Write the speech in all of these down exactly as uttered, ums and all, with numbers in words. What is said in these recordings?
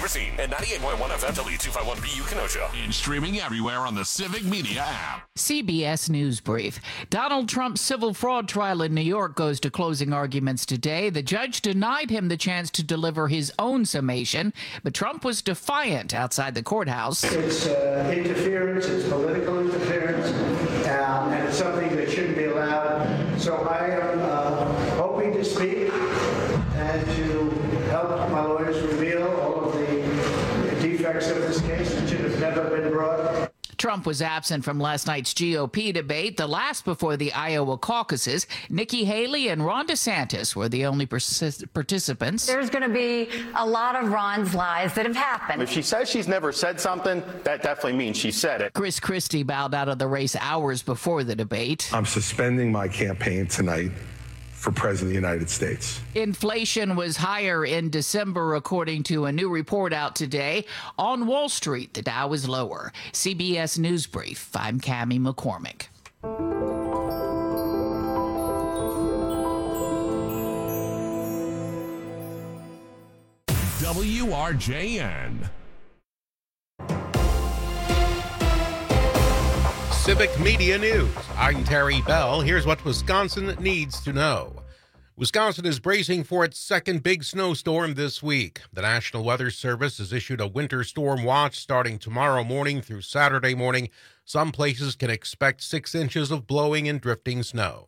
Racine and ninety-eight point one F M W two fifty-one B U Kenosha. And streaming everywhere on the Civic Media app. C B S News Brief. Donald Trump's civil fraud trial in New York goes to closing arguments today. The judge denied him the chance to deliver his own summation, but Trump was defiant outside the courthouse. It's uh, interference, it's political interference, um, and it's something that shouldn't be allowed. So I am uh, hoping to speak and to help my lawyers reveal all of the defects of this case that should have never been brought. Trump was absent from last night's G O P debate, the last before the Iowa caucuses. Nikki Haley and Ron DeSantis were the only persis- participants. There's going to be a lot of Ron's lies that have happened. If she says she's never said something, that definitely means she said it. Chris Christie bowed out of the race hours before the debate. I'm suspending my campaign tonight for President of the United States. Inflation was higher in December, according to a new report out today. On Wall Street, the Dow is lower. C B S News Brief, I'm Cammie McCormick. W R J N. Civic Media News. I'm Terry Bell. Here's what Wisconsin needs to know. Wisconsin is bracing for its second big snowstorm this week. The National Weather Service has issued a winter storm watch starting tomorrow morning through Saturday morning. Some places can expect six inches of blowing and drifting snow.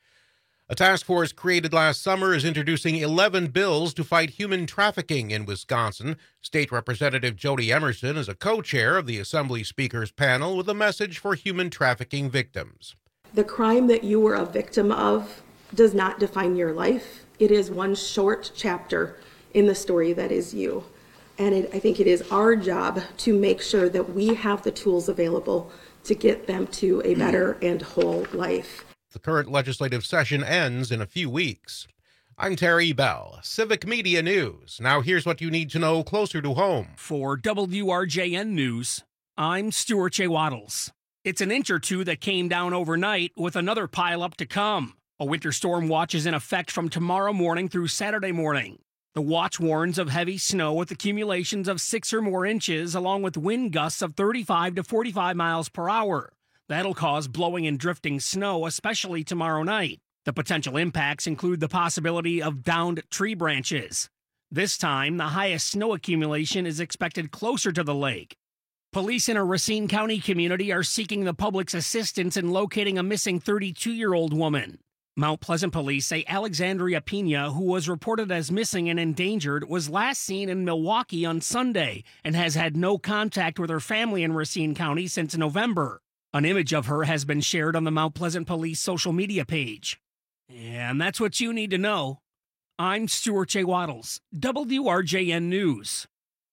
A task force created last summer is introducing eleven bills to fight human trafficking in Wisconsin. State Representative Jody Emerson is a co-chair of the Assembly Speakers panel with a message for human trafficking victims. The crime that you were a victim of does not define your life. It is one short chapter in the story that is you. And it, I think it is our job to make sure that we have the tools available to get them to a better and whole life. The current legislative session ends in a few weeks. I'm Terry Bell, Civic Media News. Now here's what you need to know closer to home. For W R J N News, I'm Stuart J. Waddles. It's an inch or two that came down overnight with another pileup to come. A winter storm watch is in effect from tomorrow morning through Saturday morning. The watch warns of heavy snow with accumulations of six or more inches, along with wind gusts of thirty-five to forty-five miles per hour. That'll cause blowing and drifting snow, especially tomorrow night. The potential impacts include the possibility of downed tree branches. This time, the highest snow accumulation is expected closer to the lake. Police in a Racine County community are seeking the public's assistance in locating a missing thirty-two-year-old woman. Mount Pleasant police say Alexandria Pena, who was reported as missing and endangered, was last seen in Milwaukee on Sunday and has had no contact with her family in Racine County since November. An image of her has been shared on the Mount Pleasant Police social media page. And that's what you need to know. I'm Stuart J. Waddles, W R J N News.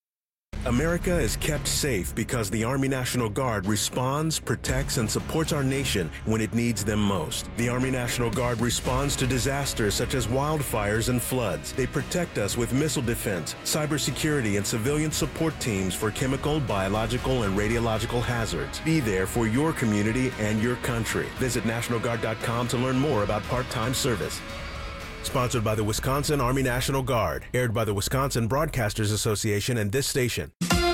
America is kept safe because the Army National Guard responds, protects, and supports our nation when it needs them most. The Army National Guard responds to disasters such as wildfires and floods. They protect us with missile defense, cybersecurity, and civilian support teams for chemical, biological, and radiological hazards. Be there for your community and your country. Visit National Guard dot com to learn more about part-time service. Sponsored by the Wisconsin Army National Guard. Aired by the Wisconsin Broadcasters Association and this station.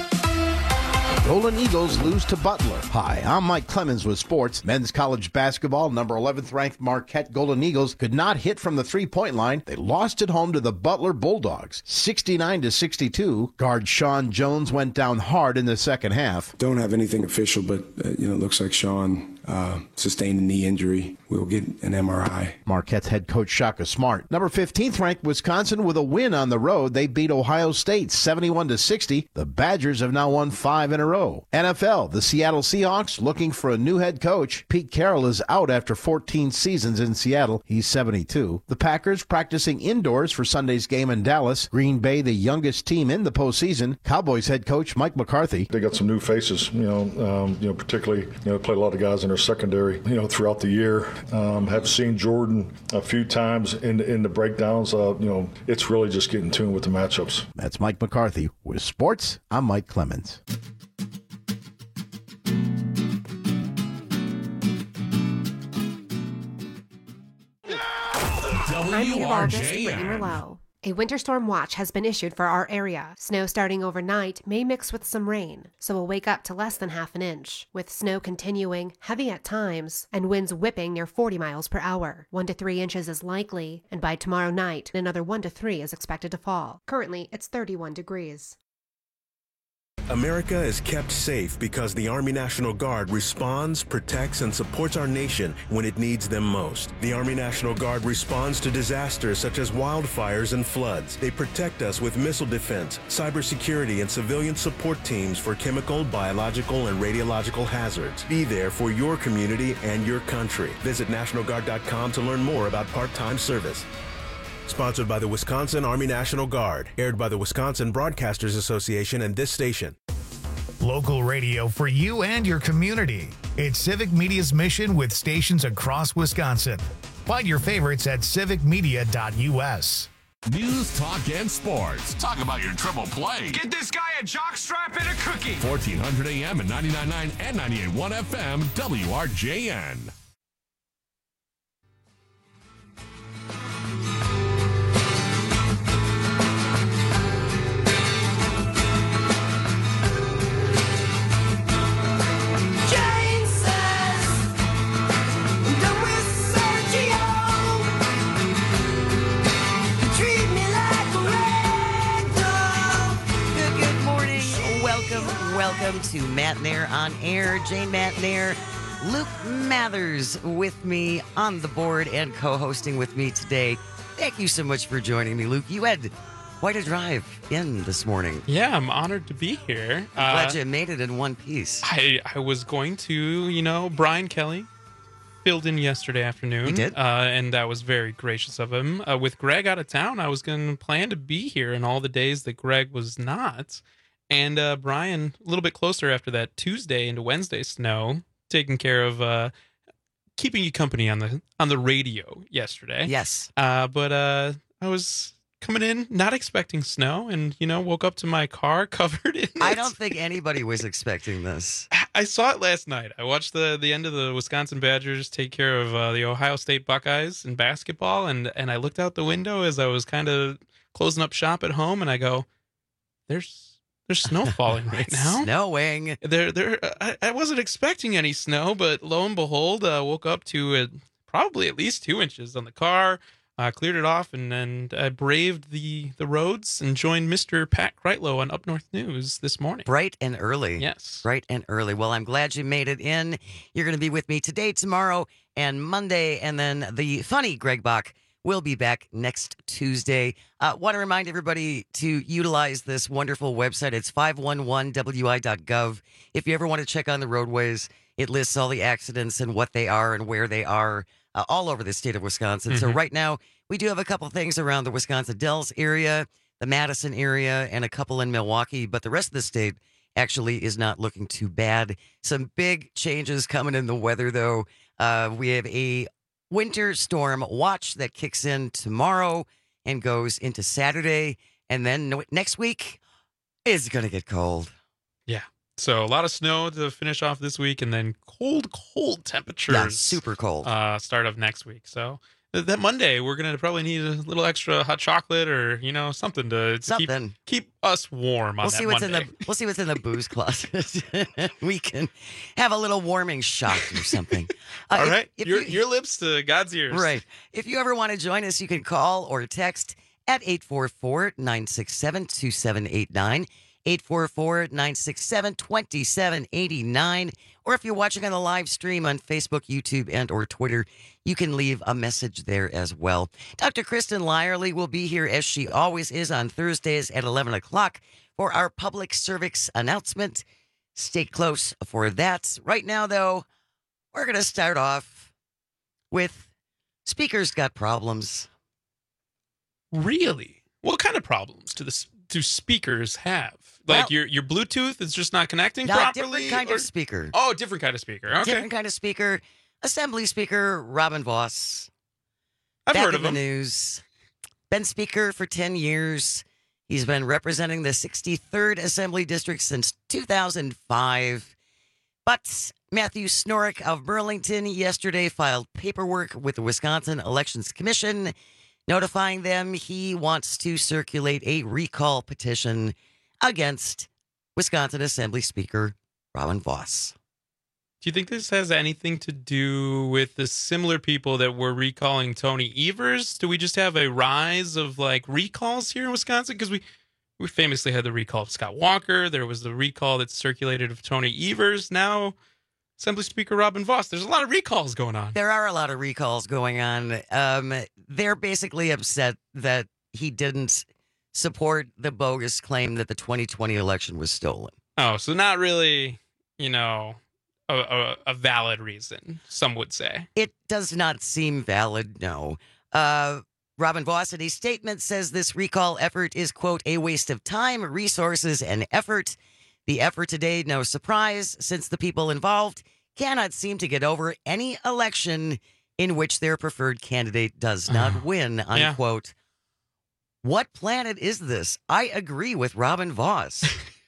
Golden Eagles lose to Butler. Hi, I'm Mike Clemens with sports. Men's college basketball, number eleventh ranked Marquette Golden Eagles could not hit from the three-point line. They lost at home to the Butler Bulldogs, sixty-nine to sixty-two. Guard Sean Jones went down hard in the second half. Don't have anything official, but uh, you know, it looks like Sean uh, sustained a knee injury. We'll get an M R I. Marquette's head coach Shaka Smart. Number fifteenth ranked Wisconsin with a win on the road. They beat Ohio State seventy-one to sixty. The Badgers have now won five in a row. N F L, the Seattle Seahawks looking for a new head coach. Pete Carroll is out after fourteen seasons in Seattle. He's seventy-two. The Packers practicing indoors for Sunday's game in Dallas. Green Bay, the youngest team in the postseason. Cowboys head coach Mike McCarthy. They got some new faces, you know, um, you know, particularly, you know, played a lot of guys in their secondary, you know, throughout the year. Um, have seen Jordan a few times in in the breakdowns. Uh, you know, it's really just getting tuned with the matchups. That's Mike McCarthy. With sports, I'm Mike Clemens. W R J N. A winter storm watch has been issued for our area. Snow starting overnight may mix with some rain, so we'll wake up to less than half an inch, with snow continuing, heavy at times, and winds whipping near forty miles per hour. One to three inches is likely, and by tomorrow night, another one to three is expected to fall. Currently, it's thirty-one degrees. America is kept safe because the Army National Guard responds, protects, and supports our nation when it needs them most. The Army National Guard responds to disasters such as wildfires and floods. They protect us with missile defense, cybersecurity, and civilian support teams for chemical, biological, and radiological hazards. Be there for your community and your country. Visit National Guard dot com to learn more about part-time service. Sponsored by the Wisconsin Army National Guard. Aired by the Wisconsin Broadcasters Association and this station. Local radio for you and your community. It's Civic Media's mission with stations across Wisconsin. Find your favorites at civic media dot u s. News, talk, and sports. Talk about your triple play. Get this guy a jockstrap and a cookie. fourteen hundred A M and ninety-nine point nine and ninety-eight point one F M, W R J N. Welcome to Matt Nair on Air. Jane Matt Nair, Luke Mathers with me on the board and co-hosting with me today. Thank you so much for joining me, Luke. You had quite a drive in this morning. Yeah, I'm honored to be here. I'm glad uh, you made it in one piece. I, I was going to, you know, Brian Kelly filled in yesterday afternoon. He did? Uh, and that was very gracious of him. Uh, with Greg out of town, I was going to plan to be here in all the days that Greg was not. And uh, Brian, a little bit closer after that Tuesday into Wednesday snow, taking care of uh, keeping you company on the on the radio yesterday. Yes. Uh, but uh, I was coming in not expecting snow, and you know, woke up to my car covered in it. I don't think anybody was expecting this. I saw it last night. I watched the the end of the Wisconsin Badgers take care of uh, the Ohio State Buckeyes in basketball, and and I looked out the window as I was kind of closing up shop at home, and I go, "There's." There's snow falling right now. Snowing. There, there. I, I wasn't expecting any snow, but lo and behold, uh, woke up to uh, probably at least two inches on the car. Uh, cleared it off, and then I braved the the roads and joined Mister Pat Kreitlow on Up North News this morning. Bright and early. Yes. Bright and early. Well, I'm glad you made it in. You're going to be with me today, tomorrow, and Monday, and then the funny Greg Bach will be back next Tuesday. Uh, want to remind everybody to utilize this wonderful website. It's five one one W I dot gov. If you ever want to check on the roadways, it lists all the accidents and what they are and where they are uh, all over the state of Wisconsin. Mm-hmm. So right now, we do have a couple things around the Wisconsin Dells area, the Madison area, and a couple in Milwaukee. But the rest of the state actually is not looking too bad. Some big changes coming in the weather, though. Uh, we have a winter storm watch that kicks in tomorrow and goes into Saturday. And then next week is going to get cold. Yeah. So a lot of snow to finish off this week, and then cold, cold temperatures. Yeah, super cold. Uh, start of next week. So that Monday, we're going to probably need a little extra hot chocolate or, you know, something to, to something. Keep, keep us warm on we'll that see what's Monday. In the, we'll see what's in the booze closet. We can have a little warming shot or something. Uh, All if, right. If your, you, your lips to God's ears. Right. If you ever want to join us, you can call or text at eight four four, nine six seven, two seven eight nine. eight four four, nine six seven, two seven eight nine. Or if you're watching on the live stream on Facebook, YouTube, and or Twitter, you can leave a message there as well. Doctor Kristen Lyerly will be here, as she always is, on Thursdays at eleven o'clock for our public service announcement. Stay close for that. Right now, though, we're going to start off with Speakers Got Problems. Really? What kind of problems do the do speakers have? Like well, your your Bluetooth is just not connecting no, properly? Different kind or? of speaker. Oh, different kind of speaker. Okay. Different kind of speaker. Assembly Speaker Robin Voss. I've Back heard in of the him. News. Been Speaker for ten years. He's been representing the sixty-third Assembly District since two thousand five. But Matthew Snorek of Burlington yesterday filed paperwork with the Wisconsin Elections Commission notifying them he wants to circulate a recall petition against Wisconsin Assembly Speaker Robin Vos. Do you think this has anything to do with the similar people that were recalling Tony Evers? Do we just have a rise of like recalls here in Wisconsin? Because we, we famously had the recall of Scott Walker. There was the recall that circulated of Tony Evers. Now, Assembly Speaker Robin Vos. There's a lot of recalls going on. There are a lot of recalls going on. Um, they're basically upset that he didn't support the bogus claim that the twenty twenty election was stolen. Oh, so not really, you know, a, a, a valid reason, some would say. It does not seem valid, no. Uh, Robin Vos, in a statement, says this recall effort is, quote, a waste of time, resources, and effort. The effort today, no surprise, since the people involved cannot seem to get over any election in which their preferred candidate does not win, unquote. Yeah. What planet is this? I agree with Robin Vos.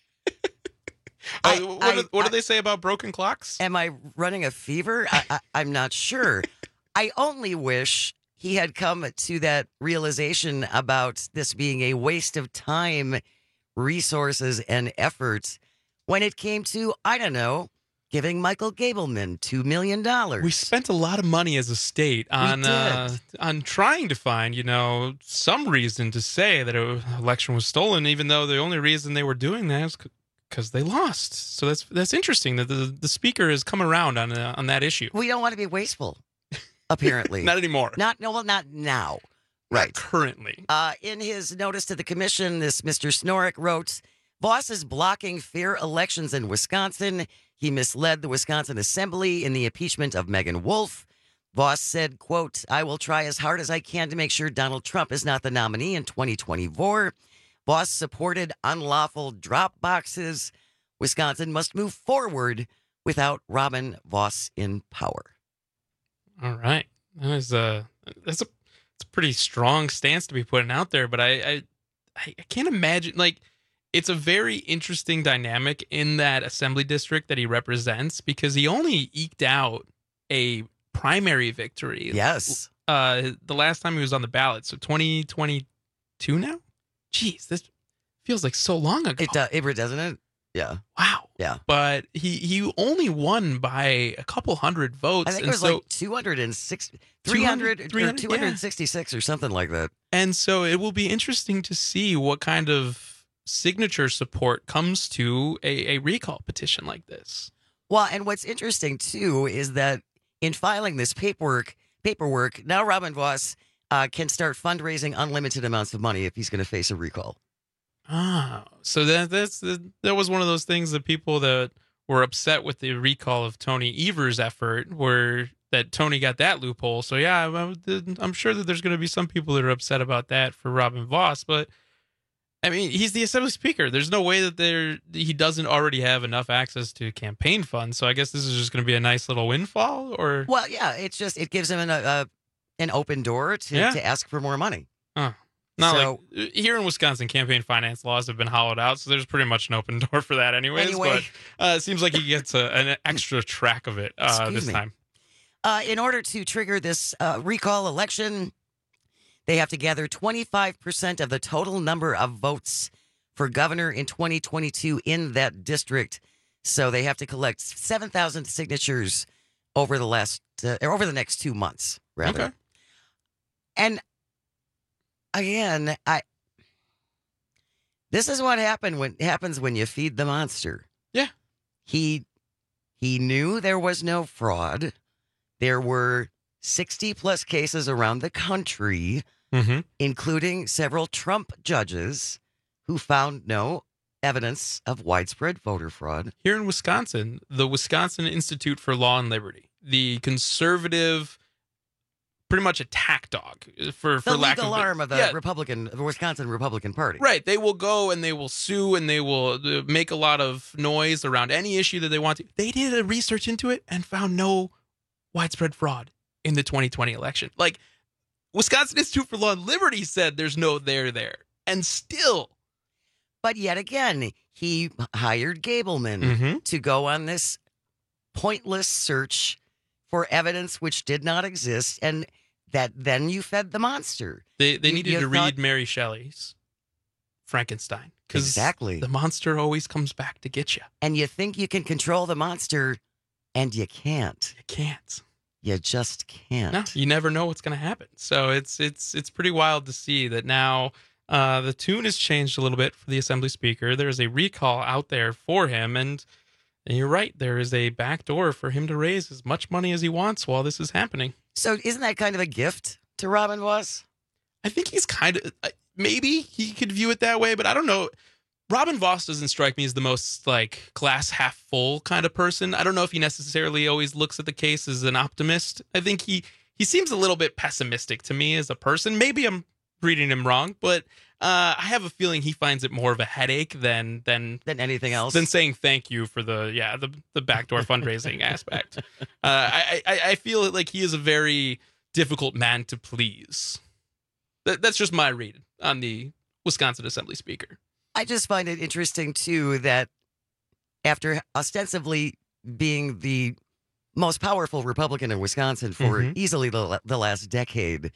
I, what, I, do, what I, do they say about broken clocks? Am I running a fever? I, I, I'm not sure. I only wish he had come to that realization about this being a waste of time, resources, and effort when it came to, I don't know, giving Michael Gableman two million dollars. We spent a lot of money as a state on uh, on trying to find, you know, some reason to say that an election was stolen, even though the only reason they were doing that is because they lost. So that's that's interesting that the, the speaker has come around on uh, on that issue. We don't want to be wasteful, apparently. Not anymore. Not no, well, not now. Right. Not currently. Uh, in his notice to the commission, this Mister Snorek wrote, Vos is blocking fair elections in Wisconsin. He misled the Wisconsin Assembly in the impeachment of Megan Wolf. Vos said, quote, I will try as hard as I can to make sure Donald Trump is not the nominee in twenty twenty-four. Vos supported unlawful drop boxes. Wisconsin must move forward without Robin Vos in power. All right. That is a, that's a, it's a pretty strong stance to be putting out there, but I, I, I can't imagine, like, it's a very interesting dynamic in that assembly district that he represents because he only eked out a primary victory. Yes. Uh, the last time he was on the ballot. So twenty twenty-two now? Jeez, this feels like so long ago. It, uh, it doesn't it? Yeah. Wow. Yeah. But he, he only won by a couple hundred votes. I think and it was so, like two hundred sixty, three hundred, or two hundred sixty-six yeah. or something like that. And so it will be interesting to see what kind of signature support comes to a, a recall petition like this. Well, and what's interesting too is that in filing this paperwork, paperwork now Robin Vos uh, can start fundraising unlimited amounts of money if he's going to face a recall. Ah, so that that's that was one of those things that people that were upset with the recall of Tony Evers' effort were that Tony got that loophole. So yeah, I'm, I'm sure that there's going to be some people that are upset about that for Robin Vos, but I mean, he's the Assembly Speaker. There's no way that there he doesn't already have enough access to campaign funds. So I guess this is just going to be a nice little windfall, or well, yeah, it's just it gives him an uh, an open door to, yeah. to ask for more money. Huh. Not so, like here in Wisconsin, campaign finance laws have been hollowed out, so there's pretty much an open door for that, anyways. Anyway. But uh, it seems like he gets a, an extra track of it uh, this me. time. Uh, in order to trigger this uh, recall election, they have to gather twenty-five percent of the total number of votes for governor in twenty twenty-two in that district. So they have to collect seven thousand signatures over the last uh, or over the next two months, rather. Okay. And again, I this is what happened when happens when you feed the monster. Yeah. He he knew there was no fraud. There were sixty plus cases around the country, mm-hmm. including several Trump judges who found no evidence of widespread voter fraud. Here in Wisconsin, the Wisconsin Institute for Law and Liberty, the conservative, pretty much attack dog for, the for lack of legal arm of the yeah. Republican, the Wisconsin Republican Party. Right. They will go and they will sue and they will uh, make a lot of noise around any issue that they want to. They did a research into it and found no widespread fraud in the twenty twenty election. Like, Wisconsin Institute for Law and Liberty said there's no there there. And still. But yet again, he hired Gableman mm-hmm. to go on this pointless search for evidence which did not exist. And that then you fed the monster. They they You- needed you to thought- read Mary Shelley's Frankenstein. 'Cause Exactly. The monster always comes back to get you. And you think you can control the monster, and you can't. You can't. You just can't. No, you never know what's going to happen. So it's it's it's pretty wild to see that now uh, the tune has changed a little bit for the Assembly Speaker. There is a recall out there for him, and, and you're right, there is a back door for him to raise as much money as he wants while this is happening. So isn't that kind of a gift to Robin Voss? I think he's kind of uh, maybe he could view it that way, but I don't know. Robin Voss doesn't strike me as the most like glass half full kind of person. I don't know if he necessarily always looks at the case as an optimist. I think he he seems a little bit pessimistic to me as a person. Maybe I'm reading him wrong, but uh, I have a feeling he finds it more of a headache than than than anything else. Than saying thank you for the yeah the the backdoor fundraising aspect. Uh, I, I I feel like he is a very difficult man to please. That, that's just my read on the Wisconsin Assembly Speaker. I just find it interesting, too, that after ostensibly being the most powerful Republican in Wisconsin for Mhm. easily the, the last decade,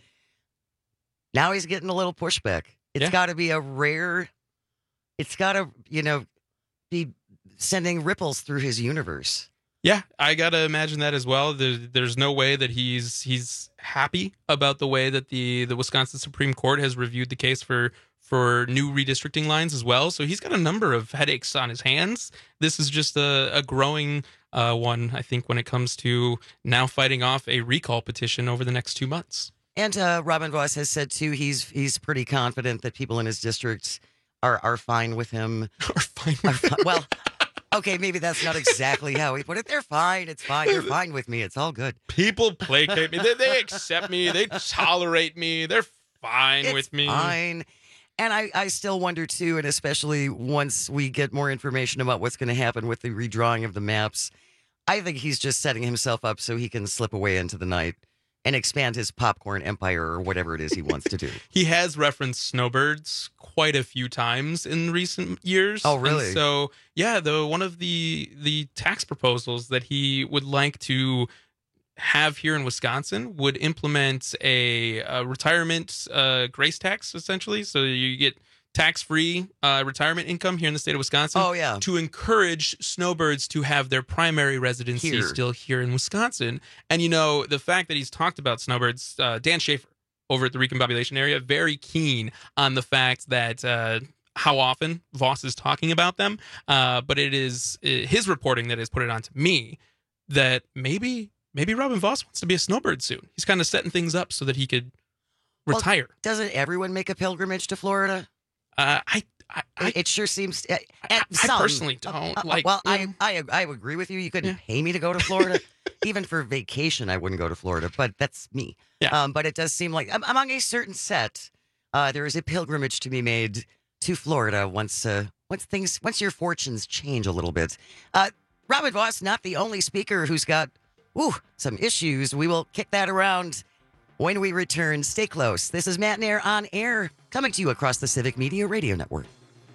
now he's getting a little pushback. It's Yeah. got to be a rare, it's got to, you know, be sending ripples through his universe. Yeah, I gotta imagine that as well. There, there's no way that he's he's happy about the way that the the Wisconsin Supreme Court has reviewed the case for for new redistricting lines as well. So he's got a number of headaches on his hands. This is just a, a growing uh, one, I think, when it comes to now fighting off a recall petition over the next two months. And uh, Robin Voss has said, too, he's he's pretty confident that people in his district are, are fine with him. Are fine with him? Well, okay, maybe that's not exactly how he put it. They're fine. It's fine. They're fine with me. It's all good. People placate me. They, they accept me. They tolerate me. They're fine It's with me. fine. And I, I still wonder, too, and especially once we get more information about what's going to happen with the redrawing of the maps, I think he's just setting himself up so he can slip away into the night and expand his popcorn empire or whatever it is he wants to do. He has referenced snowbirds quite a few times in recent years. Oh, really? And so, yeah, the one of the the tax proposals that he would like to have here in Wisconsin would implement a, a retirement uh, grace tax, essentially. So you get tax-free uh, retirement income here in the state of Wisconsin. Oh, yeah. To encourage snowbirds to have their primary residency Here. still here in Wisconsin. And, you know, the fact that he's talked about snowbirds, uh, Dan Schaefer over at the Recombobulation area, very keen on the fact that uh, how often Voss is talking about them. Uh, but it is uh, his reporting that has put it on to me that maybe maybe Robin Voss wants to be a snowbird soon. He's kind of setting things up so that he could retire. Well, doesn't everyone make a pilgrimage to Florida? Uh, I, I, I, it sure seems. Uh, I, I some, personally don't uh, uh, like. Well, you I, know. I I agree with you. You couldn't pay me to go to Florida, even for vacation. I wouldn't go to Florida, but that's me. Yeah. Um, but it does seem like um, among a certain set, uh, there is a pilgrimage to be made to Florida once uh, once things once your fortunes change a little bit. Uh, Robin Voss, not the only speaker who's got ooh, some issues. We will kick that around when we return. Stay close. This is Matt Nair on air, coming to you across the Civic Media Radio Network.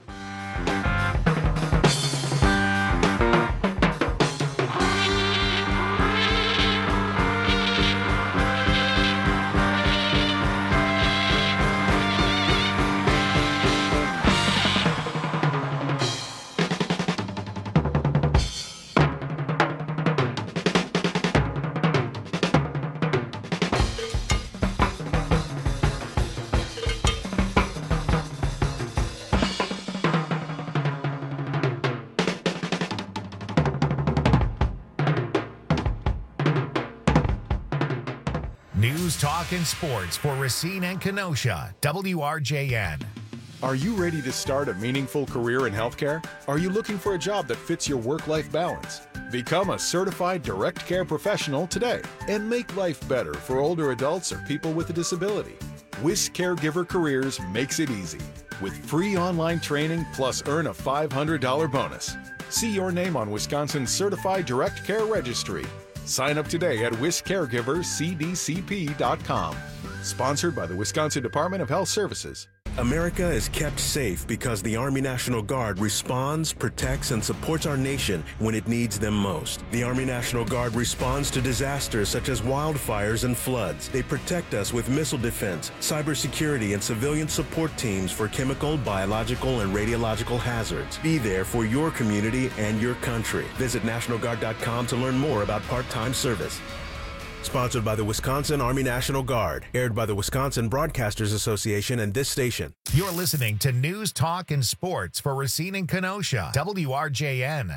News, talk, and sports for Racine and Kenosha. W R J N. Are you ready to start a meaningful career in healthcare? Are you looking for a job that fits your work-life balance? Become a certified direct care professional today and make life better for older adults or people with a disability. WIS Caregiver Careers makes it easy with free online training plus earn a five hundred dollars bonus. See your name on Wisconsin's Certified Direct Care Registry. Sign up today at wis caregivers c d c p dot com. Sponsored by the Wisconsin Department of Health Services. America is kept safe because the Army National Guard responds, protects, and supports our nation when it needs them most. The Army National Guard responds to disasters such as wildfires and floods. They protect us with missile defense, cybersecurity, and civilian support teams for chemical, biological, and radiological hazards. Be there for your community and your country. Visit National Guard dot com to learn more about part-time service. Sponsored by the Wisconsin Army National Guard. Aired by the Wisconsin Broadcasters Association and this station. You're listening to News, Talk, and Sports for Racine and Kenosha. W R J N.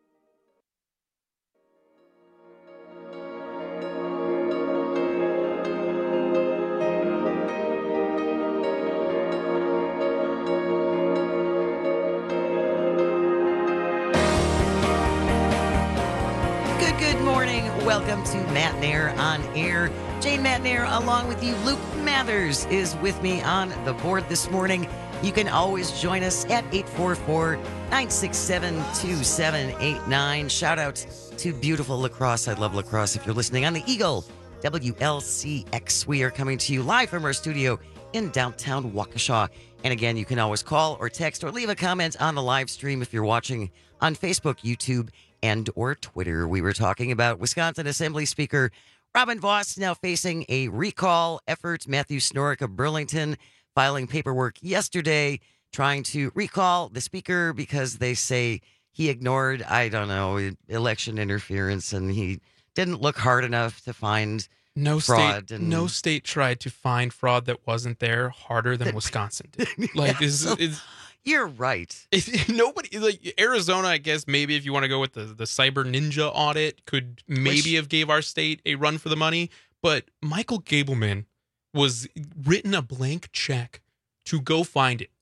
Welcome to Matt Nair on Air. Jane Matt Nair along with you. Luke Mathers is with me on the board this morning. You can always join us at eight four four, nine six seven, two seven eight nine. Shout out to beautiful La Crosse. I love La Crosse. If you're listening on the Eagle, W L C X, we are coming to you live from our studio in downtown Waukesha. And again, you can always call or text or leave a comment on the live stream if you're watching on Facebook, YouTube, and or Twitter. We were talking about Wisconsin Assembly Speaker Robin Vos now facing a recall effort. Matthew Snorek of Burlington filing paperwork yesterday trying to recall the speaker because they say he ignored, I don't know, election interference and he didn't look hard enough to find no fraud. State, and, no state tried to find fraud that wasn't there harder than Wisconsin did. Like, yeah, is so, is you're right. Nobody, like Arizona, I guess maybe if you want to go with the, the cyber ninja audit, could maybe Which, have gave our state a run for the money. But Michael Gableman was written a blank check to go find it.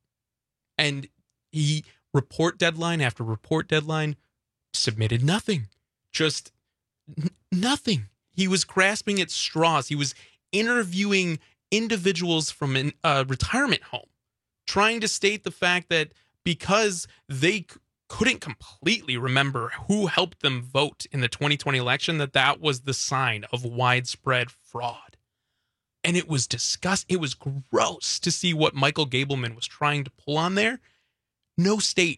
And he, report deadline after report deadline, submitted nothing. Just n- nothing. He was grasping at straws. He was interviewing individuals from a uh, retirement home, trying to state the fact that because they c- couldn't completely remember who helped them vote in the twenty twenty election, that that was the sign of widespread fraud. And it was disgust. It was gross to see what Michael Gableman was trying to pull on there. No state,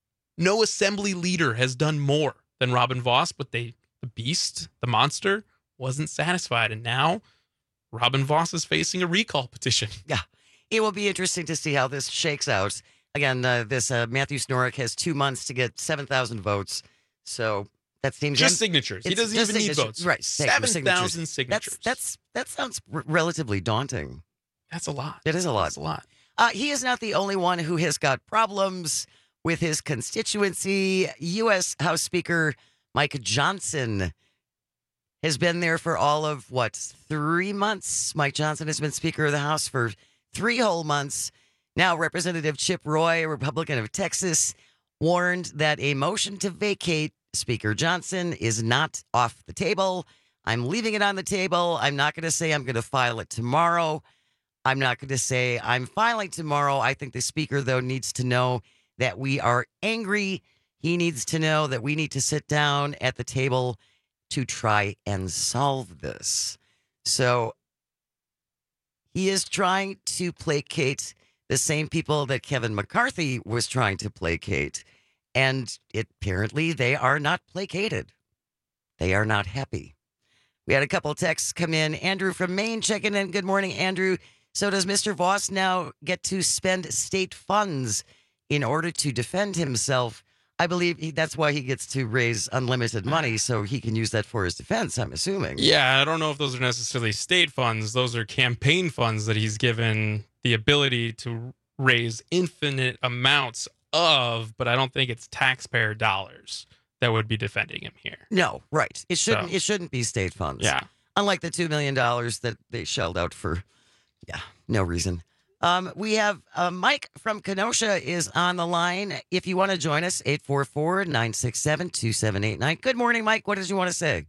no assembly leader has done more than Robin Vos, but they, the beast, the monster, wasn't satisfied. And now Robin Vos is facing a recall petition. Yeah. It will be interesting to see how this shakes out. Again, uh, this uh, Matthew Snorek has two months to get seven thousand votes. So that seems just signatures. He doesn't even need votes. Right. seven thousand signatures. That's, that's, that sounds r- relatively daunting. That's a lot. It is a lot. That's a lot. Uh, he is not the only one who has got problems with his constituency. U S House Speaker Mike Johnson has been there for all of, what, three months? Mike Johnson has been Speaker of the House for three whole months. Now, Representative Chip Roy, a Republican of Texas, warned that a motion to vacate Speaker Johnson is not off the table. I'm leaving it on the table. I'm not going to say I'm going to file it tomorrow. I'm not going to say I'm filing tomorrow. I think the Speaker, though, needs to know that we are angry. He needs to know that we need to sit down at the table to try and solve this. So he is trying to placate the same people that Kevin McCarthy was trying to placate. And it, apparently they are not placated. They are not happy. We had a couple texts come in. Andrew from Maine checking in. Good morning, Andrew. So does Mister Vos now get to spend state funds in order to defend himself? I believe he, that's why he gets to raise unlimited money, so he can use that for his defense, I'm assuming. Yeah, I don't know if those are necessarily state funds. Those are campaign funds that he's given the ability to raise infinite amounts of, but I don't think it's taxpayer dollars that would be defending him here. No, right. It shouldn't, So, it shouldn't be state funds. Yeah. Unlike the two million dollars that they shelled out for, yeah, no reason. Um, we have uh, Mike from Kenosha is on the line. If you want to join us, eight four four, nine six seven, two seven eight nine. Good morning, Mike. What did you want to say?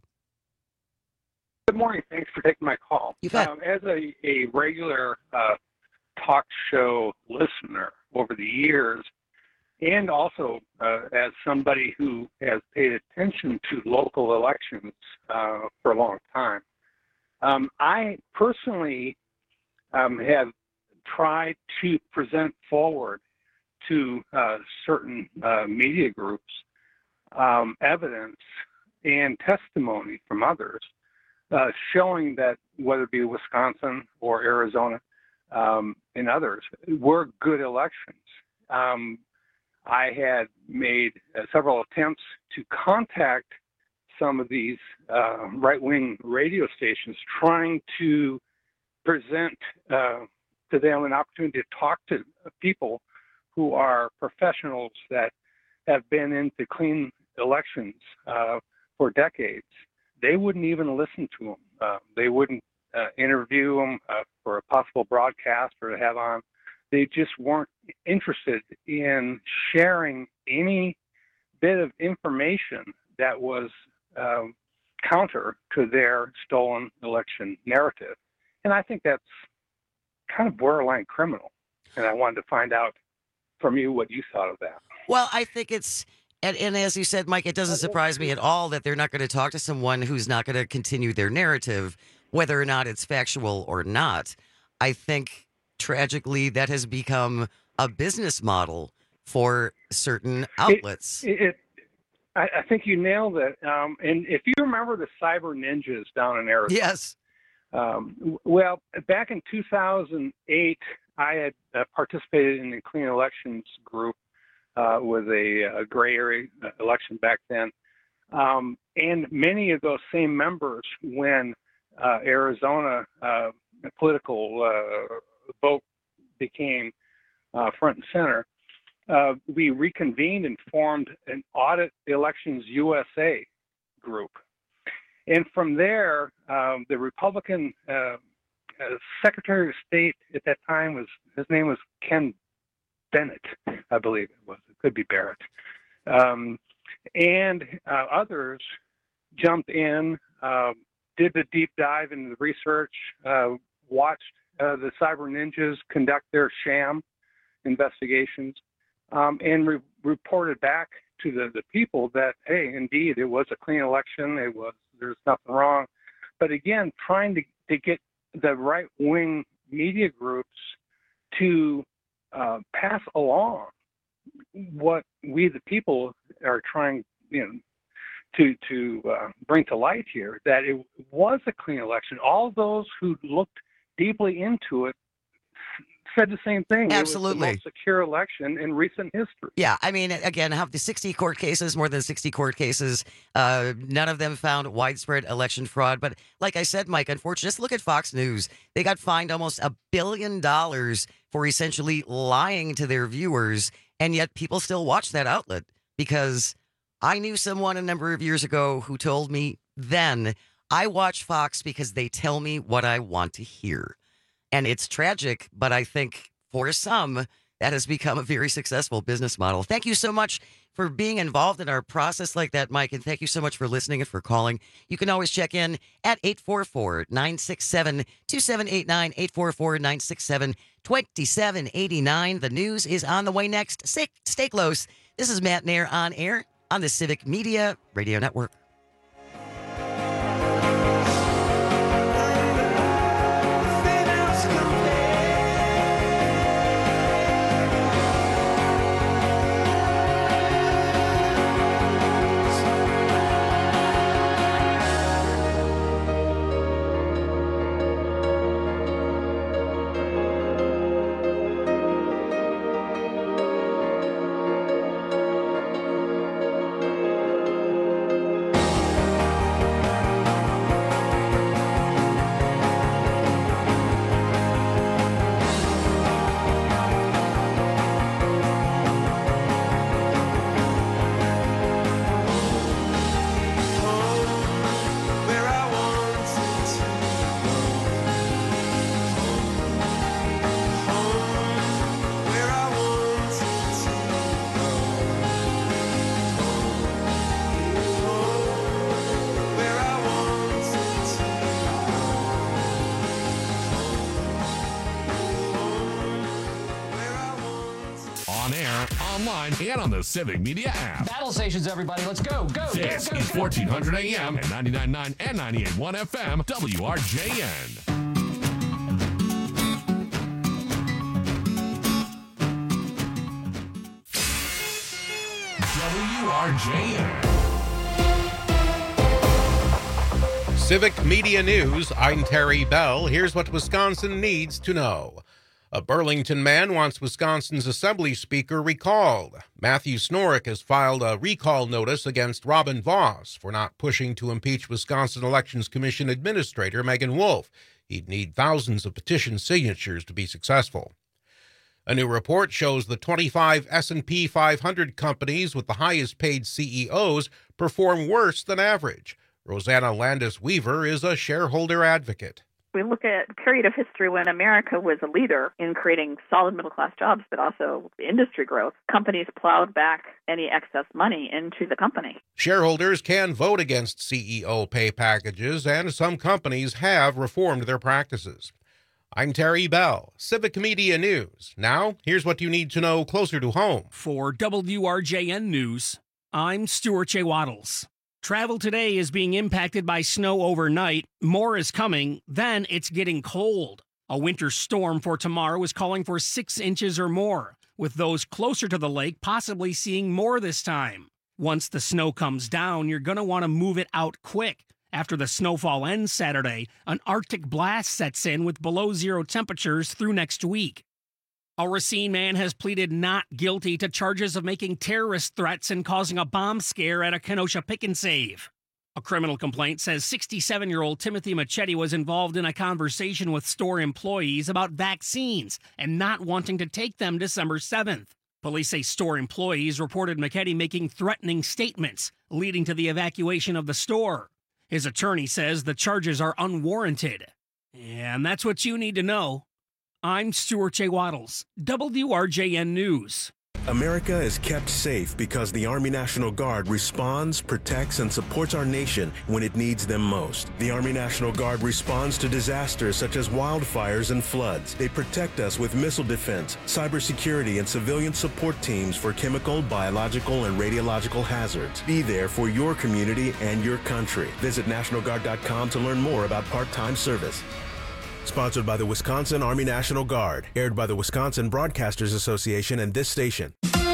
Good morning. Thanks for taking my call. You bet. Um, as a, a regular uh, talk show listener over the years, and also uh, as somebody who has paid attention to local elections uh, for a long time, um, I personally um, have try to present forward to uh, certain uh, media groups um, evidence and testimony from others uh, showing that whether it be Wisconsin or Arizona um, and others were good elections. Um, I had made uh, several attempts to contact some of these uh, right-wing radio stations trying to present uh, to them an opportunity to talk to people who are professionals that have been into clean elections uh, for decades. They wouldn't even listen to them. Uh, they wouldn't uh, interview them uh, for a possible broadcast or to have on. They just weren't interested in sharing any bit of information that was um, counter to their stolen election narrative. And I think that's kind of borderline criminal. And I wanted to find out from you what you thought of that. Well, I think it's, and, and as you said, Mike, it doesn't surprise me at all that they're not going to talk to someone who's not going to continue their narrative, whether or not it's factual or not. I think, tragically, that has become a business model for certain outlets. It, it, I, I think you nailed it. Um, and if you remember the cyber ninjas down in Arizona. Yes. Um, well, back in two thousand eight, I had uh, participated in the Clean Elections group uh, with a, a gray area election back then. Um, and many of those same members, when uh, Arizona uh, political uh, vote became uh, front and center, uh, we reconvened and formed an Audit Elections U S A group. And from there, um, the Republican uh, uh, Secretary of State at that time was, his name was Ken Bennett, I believe it was. It could be Barrett. Um, and uh, others jumped in, uh, did the deep dive into the research, uh, watched uh, the cyber ninjas conduct their sham investigations, um, and re- reported back to the, the people that, hey, indeed, it was a clean election. It was, there's nothing wrong. But again, trying to, to get the right-wing media groups to uh, pass along what we, the people, are trying, you know, to to uh, bring to light here, that it was a clean election. All those who looked deeply into it said the same thing. Absolutely. It was the most secure election in recent history. Yeah, I mean, again, have the sixty court cases, more than sixty court cases. Uh, none of them found widespread election fraud. But like I said, Mike, unfortunately, just look at Fox News. They got fined almost a billion dollars for essentially lying to their viewers, and yet people still watch that outlet because I knew someone a number of years ago who told me then, I watch Fox because they tell me what I want to hear. And it's tragic, but I think for some, that has become a very successful business model. Thank you so much for being involved in our process like that, Mike, and thank you so much for listening and for calling. You can always check in at eight four four, nine six seven, two seven eight nine, eight four four, nine six seven, two seven eight nine. The news is on the way next. Stay, stay close. This is Matt Nair on air on the Civic Media Radio Network. Online and on the Civic Media app. Battle stations, everybody. Let's go. Go. This go, go, is go. fourteen hundred A M and ninety-nine point nine and ninety-eight point one F M W R J N. R J N. Civic Media News, I'm Terry Bell. Here's what Wisconsin needs to know. A Burlington man wants Wisconsin's Assembly Speaker recalled. Matthew Snorek has filed a recall notice against Robin Voss for not pushing to impeach Wisconsin Elections Commission Administrator Megan Wolf. He'd need thousands of petition signatures to be successful. A new report shows the twenty-five S and P five hundred companies with the highest paid C E Os perform worse than average. Rosanna Landis-Weaver is a shareholder advocate. We look at a period of history when America was a leader in creating solid middle-class jobs, but also industry growth. Companies plowed back any excess money into the company. Shareholders can vote against C E O pay packages, and some companies have reformed their practices. I'm Terry Bell, Civic Media News. Now, here's what you need to know closer to home. For W R J N News, I'm Stuart J. Waddles. Travel today is being impacted by snow overnight. More is coming. Then it's getting cold. A winter storm for tomorrow is calling for six inches or more, with those closer to the lake possibly seeing more this time. Once the snow comes down, you're going to want to move it out quick. After the snowfall ends Saturday, an Arctic blast sets in with below zero temperatures through next week. A Racine man has pleaded not guilty to charges of making terrorist threats and causing a bomb scare at a Kenosha Pick and Save. A criminal complaint says sixty-seven-year-old Timothy Machete was involved in a conversation with store employees about vaccines and not wanting to take them December seventh. Police say store employees reported Machete making threatening statements, leading to the evacuation of the store. His attorney says the charges are unwarranted. And that's what you need to know. I'm Stuart J. Waddles, W R J N News. America is kept safe because the Army National Guard responds, protects, and supports our nation when it needs them most. The Army National Guard responds to disasters such as wildfires and floods. They protect us with missile defense, cybersecurity, and civilian support teams for chemical, biological, and radiological hazards. Be there for your community and your country. Visit National Guard dot com to learn more about part-time service. Sponsored by the Wisconsin Army National Guard. Aired by the Wisconsin Broadcasters Association and this station.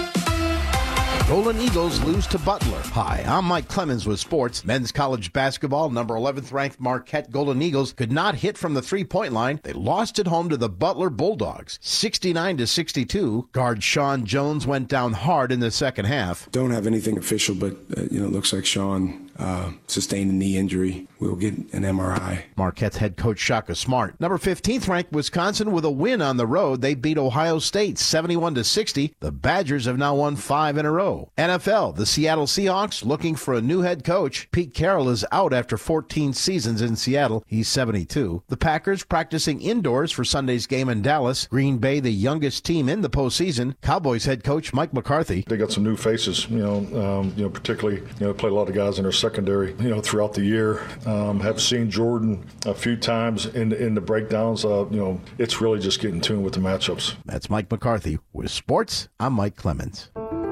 Golden Eagles lose to Butler. Hi, I'm Mike Clemens with sports. Men's college basketball, number eleventh ranked Marquette Golden Eagles could not hit from the three-point line. They lost at home to the Butler Bulldogs, sixty-nine to sixty-two. Guard Sean Jones went down hard in the second half. Don't have anything official, but uh, you know, it looks like Sean uh, sustained a knee injury. We'll get an M R I. Marquette's head coach Shaka Smart. Number fifteenth ranked Wisconsin with a win on the road. They beat Ohio State seventy-one to sixty. The Badgers have now won five in a row. N F L, the Seattle Seahawks looking for a new head coach. Pete Carroll is out after fourteen seasons in Seattle. He's seventy-two. The Packers practicing indoors for Sunday's game in Dallas. Green Bay, the youngest team in the postseason. Cowboys head coach Mike McCarthy. They got some new faces, you know, um, you know, particularly, you know, play a lot of guys in their secondary, you know, throughout the year. Um, have seen Jordan a few times in the, in the breakdowns. Uh, you know, it's really just getting tuned with the matchups. That's Mike McCarthy. With sports, I'm Mike Clemens.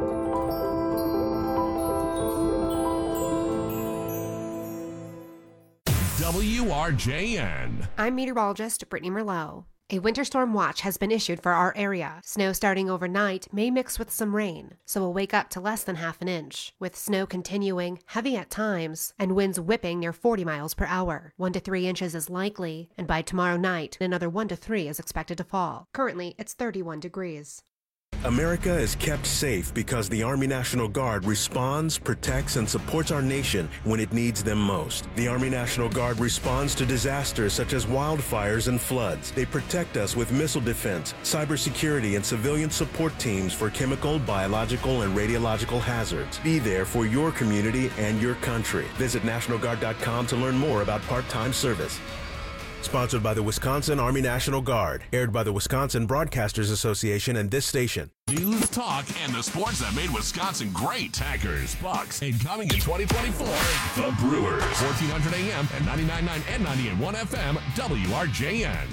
W R J N. I'm meteorologist Brittany Merlot. A winter storm watch has been issued for our area. Snow starting overnight may mix with some rain, so we'll wake up to less than half an inch, with snow continuing, heavy at times, and winds whipping near forty miles per hour. One to three inches is likely, and by tomorrow night, another one to three is expected to fall. Currently, it's thirty-one degrees. America is kept safe because the Army National Guard responds, protects, and supports our nation when it needs them most. The Army National Guard responds to disasters such as wildfires and floods. They protect us with missile defense, cybersecurity, and civilian support teams for chemical, biological, and radiological hazards. Be there for your community and your country. Visit National Guard dot com to learn more about part-time service. Sponsored by the Wisconsin Army National Guard. Aired by the Wisconsin Broadcasters Association and this station. News, talk, and the sports that made Wisconsin great. Packers, Bucks, and coming in twenty twenty-four, the Brewers. fourteen hundred A M and ninety-nine point nine and ninety-eight point one F M, W R J N.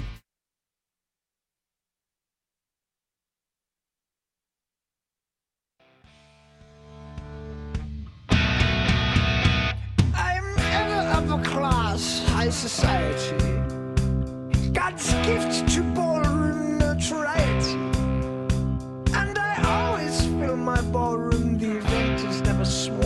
I'm in an upper class, high society. God's gift to ballroom notoriety. And I always fill my ballroom, the event is never small.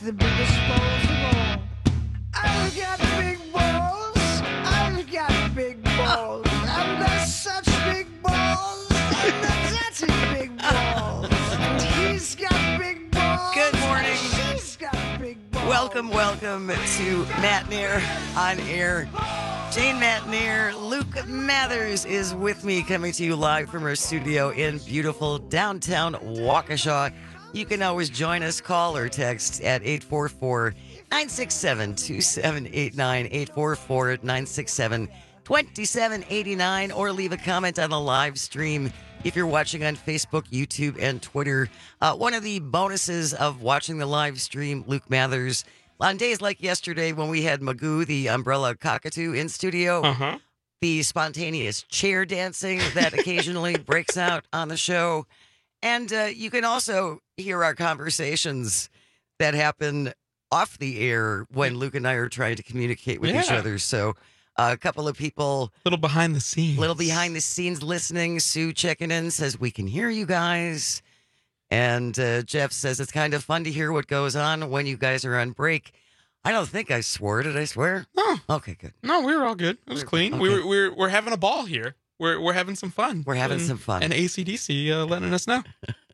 the biggest balls of all. I've got big balls. I've got big balls. And they're such big balls. And the daddy's big balls. And he's got big balls. Good morning. And she's got big balls. Welcome, welcome to Matt Neer on air. Jane Matt Neer, Luke Mathers is with me, coming to you live from our studio in beautiful downtown Waukesha. You can always join us, call or text at eight four four, nine six seven, two seven eight nine, eight four four, nine six seven, two seven eight nine, or leave a comment on the live stream if you're watching on Facebook, YouTube, and Twitter. Uh, one of the bonuses of watching the live stream, Luke Mathers, on days like yesterday when we had Magoo, the umbrella cockatoo, in studio, uh-huh. the spontaneous chair dancing that occasionally breaks out on the show. And uh, you can also hear our conversations that happen off the air when Luke and I are trying to communicate with yeah. each other. So uh, a couple of people... little behind the scenes. little behind the scenes listening. Sue checking in says, we can hear you guys. And uh, Jeff says, it's kind of fun to hear what goes on when you guys are on break. I don't think I swore. Did I swear? No. Okay, good. No, we were all good. It was clean. Okay. We were, we were, we're having a ball here. We're we're having some fun. We're having and, some fun. And A C D C uh, letting us know.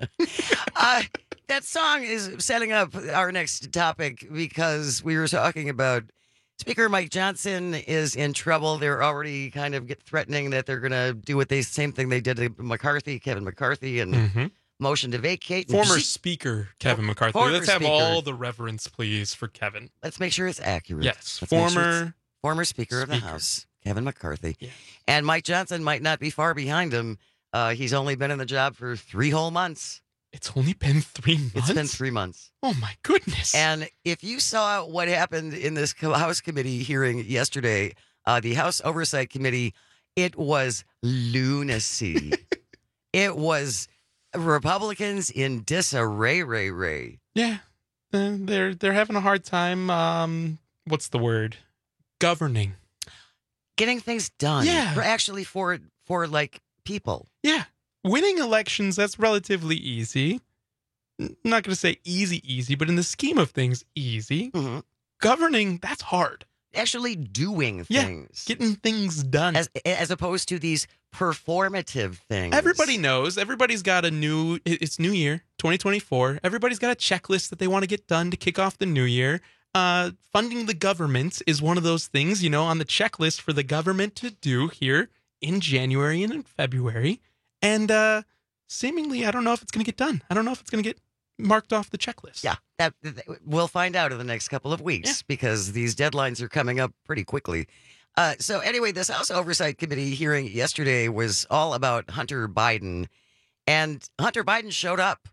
uh, that song is setting up our next topic because we were talking about Speaker Mike Johnson is in trouble. They're already kind of get threatening that they're going to do what they same thing they did to McCarthy, Kevin McCarthy, and mm-hmm. motion to vacate. Former Speaker Kevin McCarthy. Former Let's have speaker. all the reverence, please, for Kevin. Let's make sure it's accurate. Yes, Let's make sure former it's former Speaker, of the Speaker. House, Kevin McCarthy. Yeah. And Mike Johnson might not be far behind him. Uh, he's only been in the job for three whole months. It's only been three months? It's been three months. Oh, my goodness. And if you saw what happened in this House committee hearing yesterday, uh, the House Oversight Committee, it was lunacy. It was Republicans in disarray, ray, ray. Yeah, uh, they're they're having a hard time. Um, what's the word? Governing, getting things done. Yeah, for actually for for like people. Yeah, winning elections, that's relatively easy. I'm not going to say easy, easy, but in the scheme of things, easy. Mm-hmm. Governing, that's hard. Actually doing yeah, things. Getting things done. As, as opposed to these performative things. Everybody knows. Everybody's got a new, it's New Year, twenty twenty-four. Everybody's got a checklist that they want to get done to kick off the new year. Uh, funding the government is one of those things, you know, on the checklist for the government to do here in January and in February. And uh, seemingly, I don't know if it's going to get done. I don't know if it's going to get marked off the checklist. Yeah, that, that we'll find out in the next couple of weeks yeah. because these deadlines are coming up pretty quickly. Uh, so anyway, this House Oversight Committee hearing yesterday was all about Hunter Biden, and Hunter Biden showed up.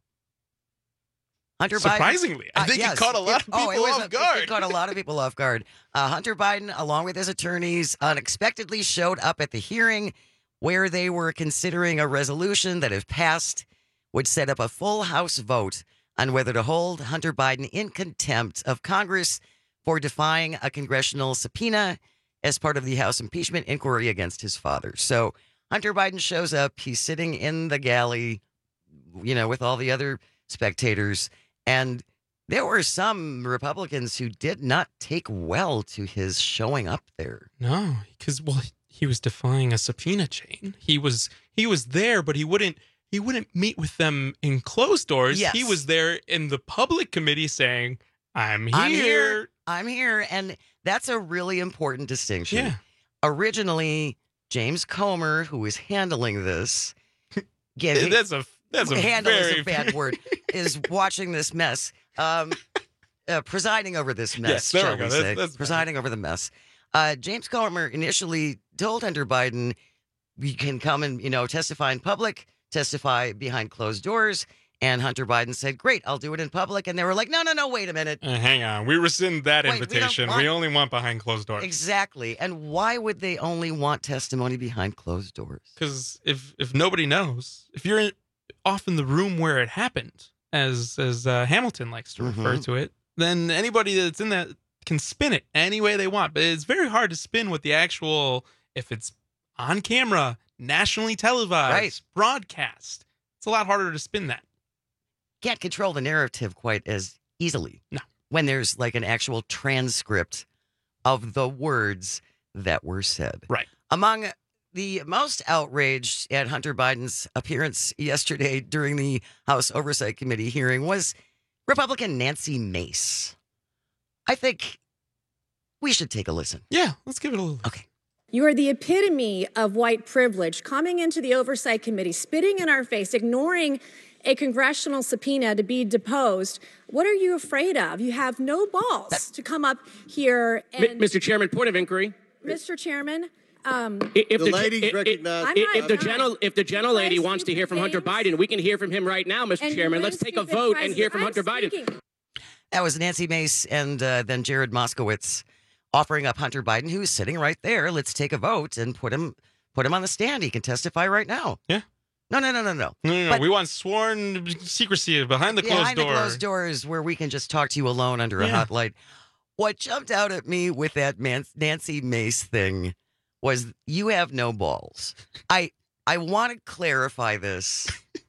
Hunter Surprisingly, Biden, I think uh, yes, it caught a lot it, of people oh, it was off a, guard. It, it caught a lot of people off guard. Uh, Hunter Biden, along with his attorneys, unexpectedly showed up at the hearing where they were considering a resolution that, if passed, would set up a full House vote on whether to hold Hunter Biden in contempt of Congress for defying a congressional subpoena as part of the House impeachment inquiry against his father. So Hunter Biden shows up. He's sitting in the galley, you know, with all the other spectators. And there were some Republicans who did not take well to his showing up there. No, because, well, he was defying a subpoena chain. He was he was there, but he wouldn't he wouldn't meet with them in closed doors. Yes. He was there in the public committee saying, I'm here. I'm here. I'm here. And that's a really important distinction. Yeah. Originally, James Comer, who is handling this, gave, that's a that's a handle very is a bad word, is watching this mess, um, uh, presiding over this mess, yes, there shall we go. we That's, say, that's presiding over the mess. Uh, James Comer initially told Hunter Biden, you can come and, you know, testify in public, testify behind closed doors. And Hunter Biden said, great, I'll do it in public. And they were like, no, no, no, wait a minute. Uh, hang on. We rescind that Wait, we invitation. don't We, want- only want behind closed doors. Exactly. And why would they only want testimony behind closed doors? Because if, if nobody knows, if you're in, off in the room where it happened, as as uh, Hamilton likes to refer Mhm. to it, then anybody that's in that can spin it any way they want. But it's very hard to spin with the actual, if it's on camera, nationally televised, Right. broadcast. It's a lot harder to spin that. Can't control the narrative quite as easily. No. when there's like an actual transcript of the words that were said. Right. Among the most outraged at Hunter Biden's appearance yesterday during the House Oversight Committee hearing was Republican Nancy Mace. I think we should take a listen. Yeah, let's give it a little. Okay. You are the epitome of white privilege, coming into the Oversight Committee, spitting in our face, ignoring a congressional subpoena to be deposed. What are you afraid of? You have no balls to come up here and... Mister Chairman, point of inquiry. Mister Chairman, um... If the, the, lady if, recognized... if, if the gentle, if the gentle lady wants to hear from Hunter Biden, we can hear from him right now, Mister Chairman. Let's take a vote and hear from Hunter Biden. That was Nancy Mace and uh, then Jared Moskowitz offering up Hunter Biden, who's sitting right there. Let's take a vote and put him put him on the stand. He can testify right now. Yeah. No, no, no, no, no. No, no, no. But we want sworn secrecy behind the closed behind door. the closed doors where we can just talk to you alone under a Yeah. hot light. What jumped out at me with that Man- Nancy Mace thing was you have no balls. I I want to clarify this.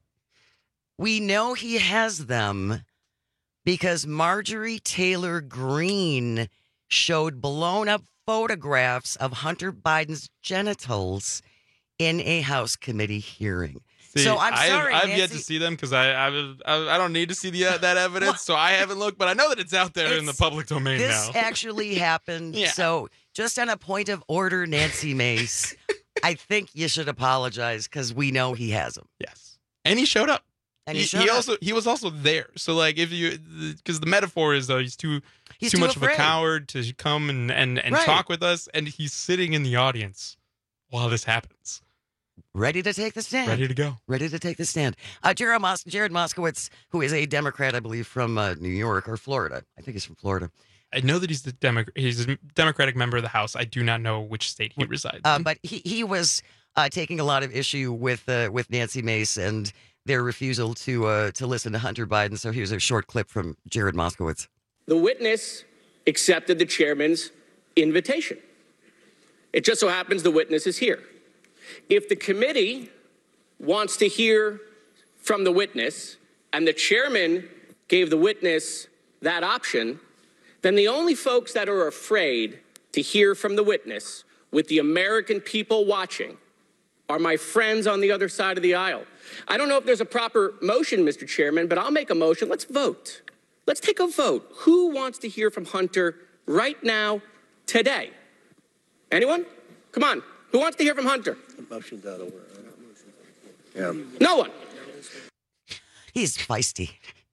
We know he has them because Marjorie Taylor Greene showed blown up photographs of Hunter Biden's genitals in a House committee hearing. See, so I'm I've- sorry, I've, yet Nancy. to see them because I, I I I don't need to see the, that evidence, so I haven't looked. But I know that it's out there in the public domain This now. actually happened. Yeah. So just on a point of order, Nancy Mace, I think you should apologize because we know he has them. Yes, and he showed up. And he, he showed he up. also he was also there. So like if you because the metaphor is though he's too He's too, too much afraid. of a coward to come and and, and Right. talk with us, and he's sitting in the audience while this happens, Ready to take the stand. ready to go. Ready to take the stand. Uh, Jared, Mos- Jared Moskowitz, who is a Democrat, I believe, from uh, New York or Florida. I think he's from Florida. I know that he's the Demo- he's a Democratic member of the House. I do not know which state he resides. Uh, in. but he, he was uh, taking a lot of issue with uh, with Nancy Mace and their refusal to uh, to listen to Hunter Biden. So here's a short clip from Jared Moskowitz. The witness accepted the chairman's invitation. It just so happens the witness is here. If the committee wants to hear from the witness and the chairman gave the witness that option, then the only folks that are afraid to hear from the witness with the American people watching are my friends on the other side of the aisle. I don't know if there's a proper motion, Mister Chairman, but I'll make a motion. Let's vote. Let's take a vote. Who wants to hear from Hunter right now, today? Anyone? Come on. Who wants to hear from Hunter? Motion's out of order. Yeah. No one. He's feisty.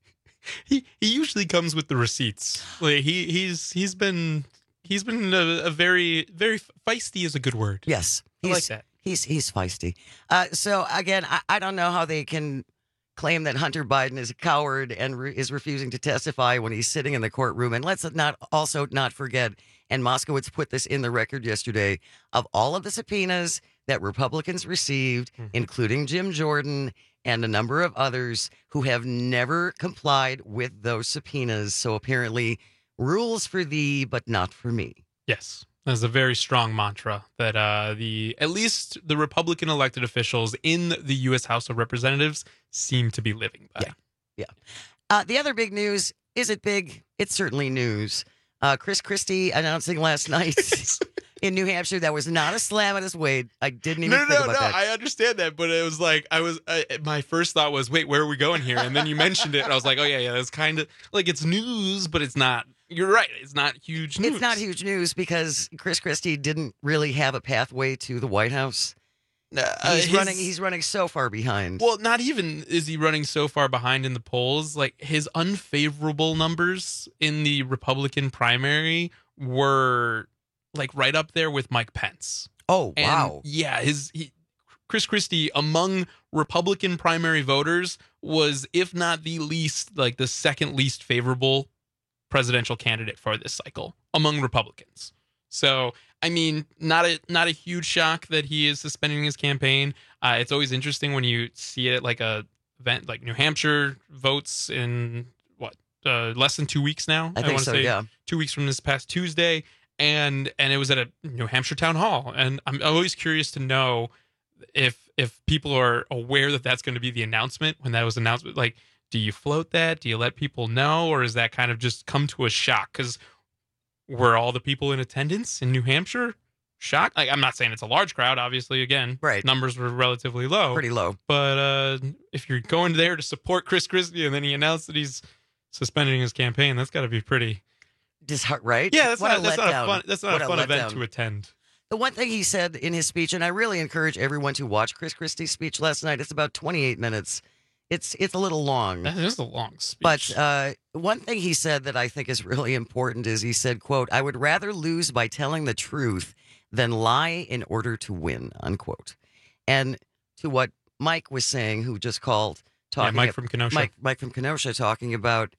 he he usually comes with the receipts. Like he he's he's been he's been a, a very very feisty is a good word. Yes, I he's, like that. He's he's feisty. Uh, so again, I, I don't know how they can claim that Hunter Biden is a coward and re- is refusing to testify when he's sitting in the courtroom. And let's not also not forget, and Moskowitz put this in the record yesterday, of all of the subpoenas that Republicans received, Mm-hmm. including Jim Jordan and a number of others who have never complied with those subpoenas. So apparently, rules for thee, but not for me. Yes. That's a very strong mantra that uh, the at least the Republican elected officials in the U S House of Representatives seem to be living by. Yeah. Yeah. Uh, the other big news, is it big? It's certainly news. Uh, Chris Christie announcing last night in New Hampshire that was not a slam at his weight. I didn't even No, think no, no, about no. that. I understand that, but it was like I was. I, my first thought was, wait, where are we going here? And then you mentioned it, and I was like, oh yeah, yeah, that's kind of like it's news, but it's not. You're right. It's not huge news. It's not huge news because Chris Christie didn't really have a pathway to the White House. Uh, he's his- running. He's running so far behind. Well, not even is he running so far behind in the polls. Like his unfavorable numbers in the Republican primary were like right up there with Mike Pence. Oh, And, wow. yeah, his he, Chris Christie among Republican primary voters was, if not the least, like the second least favorable presidential candidate for this cycle among Republicans. So, I mean, not a not a huge shock that he is suspending his campaign. Uh, it's always interesting when you see it at like a event like New Hampshire votes in what uh, less than two weeks now. I think wanna so, say yeah. two weeks from this past Tuesday, and and it was at a New Hampshire town hall. And I'm always curious to know if if people are aware that that's going to be the announcement when that was announced. Like, Do you float that? Do you let people know? Or is that kind of just come to a shock? Because were all the people in attendance in New Hampshire shocked? Like, I'm not saying it's a large crowd, obviously, again. Right. Numbers were relatively low. Pretty low. But uh, if you're going there to support Chris Christie and then he announced that he's suspending his campaign, that's got to be pretty... Disheart, right? Yeah, that's what not, a that's not letdown. a fun, that's not What a a fun event letdown. to attend. The one thing he said in his speech, and I really encourage everyone to watch Chris Christie's speech last night. It's about twenty-eight minutes. It's it's a little long. That is a long speech. But uh, one thing he said that I think is really important is he said, quote, "I would rather lose by telling the truth than lie in order to win," unquote. And to what Mike was saying, who just called, talking yeah, Mike from Kenosha. Mike, Mike from Kenosha talking about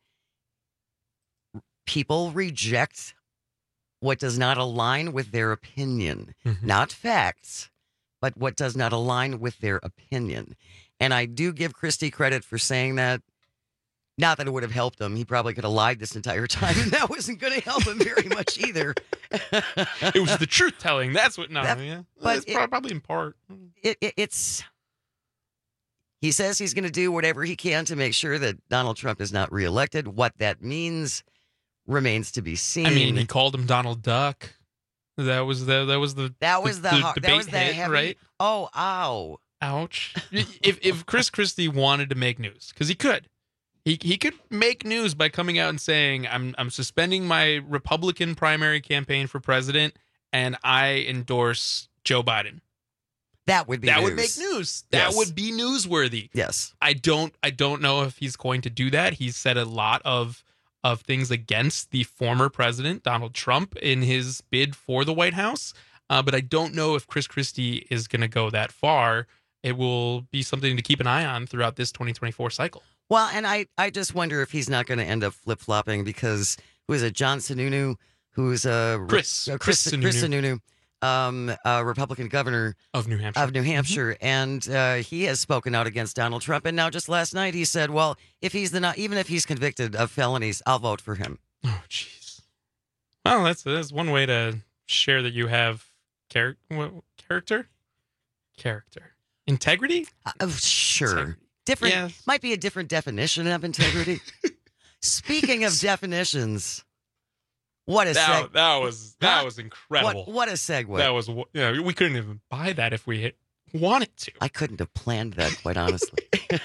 people reject what does not align with their opinion, mm-hmm. not facts, but what does not align with their opinion. And I do give Christie credit for saying that. Not that it would have helped him. He probably could have lied this entire time, and that wasn't going to help him very much either. It was the truth telling. That's what. No, That- yeah, but it's it- probably in part. It, it, it's. He says he's going to do whatever he can to make sure that Donald Trump is not reelected. What that means remains to be seen. I mean, he called him Donald Duck. That was the that was the that was the, the, har- the that was bait the hit, heavy. right? Oh, ow! Ouch! if if Chris Christie wanted to make news, because he could, he he could make news by coming out and saying, "I'm I'm suspending my Republican primary campaign for president, and I endorse Joe Biden." That would be that news. would make news. That Yes. would be newsworthy. Yes. I don't I don't know if he's going to do that. He's said a lot of of things against the former president, Donald Trump, in his bid for the White House. Uh, but I don't know if Chris Christie is going to go that far. It will be something to keep an eye on throughout this twenty twenty-four cycle. Well, and I, I just wonder if he's not going to end up flip flopping because who is it? John Sununu, who's a Chris uh, Chris Chris, Chris Sununu. Sununu, um, a Republican governor of New Hampshire. Of New Hampshire, mm-hmm. and uh, he has spoken out against Donald Trump. And now, just last night, he said, "Well, if he's the not, even if he's convicted of felonies, I'll vote for him." Oh, jeez. Well, that's that's one way to share that you have char- what, character, character, integrity. Uh, sure, integrity. Different. Yeah. Might be a different definition of integrity. Speaking of definitions. What a that, seg- that was that huh? was incredible. What, what a segue. That was yeah. We couldn't even buy that if we wanted to. I couldn't have planned that, quite honestly.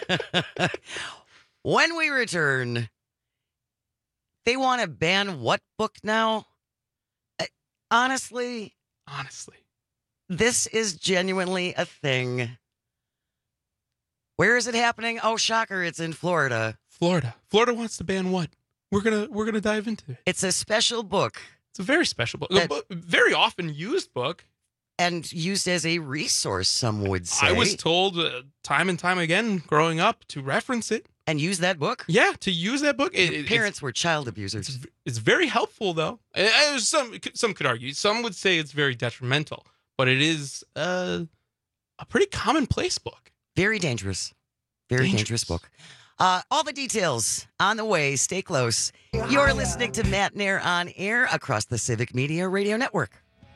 When we return, they want to ban what book now? Uh, honestly, honestly, this is genuinely a thing. Where is it happening? Oh, shocker! It's in Florida. Florida. Florida wants to ban what? We're gonna we're gonna dive into it. It's a special book. It's a very special book. That, a very often used book. And used as a resource, some would say. I was told uh, time and time again growing up to reference it. And use that book? Yeah, to use that book. It, it, parents were child abusers. It's, it's very helpful, though. Uh, some some could argue. Some would say it's very detrimental. But it is uh, a pretty commonplace book. Very dangerous. Very dangerous, dangerous book. Uh, all the details on the way. Stay close. You're listening to Matt Nair on air across the Civic Media Radio Network.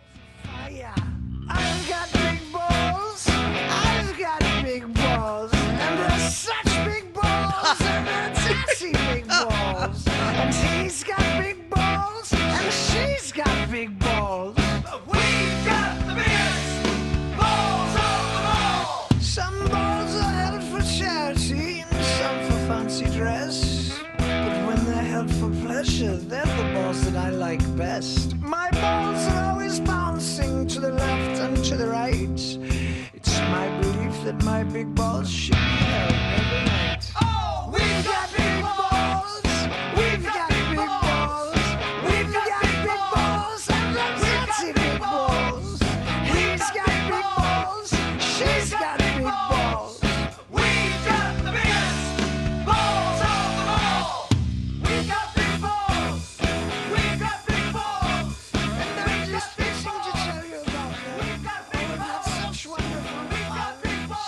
I've got big balls. I've got big balls. And they're such big balls. And they're taxi big balls. And he's got big balls. And she's got big balls. But we've got the biggest balls of them all. Some balls are held for charity and some for fancy dress. But when they're held for pleasure, they're the balls that I like best. My balls are always bouncing to the left and to the right. It's my belief that my big balls should be held every night. Oh, we've got big balls. We've got big balls. We've got big balls. And they're fancy big balls. He's got big balls. She's got big balls. We've got the biggest balls of them all. We've got big balls. We've got big balls. And they're just fixing to tell you about them. We've got big balls. Such wonderful. We've got big balls.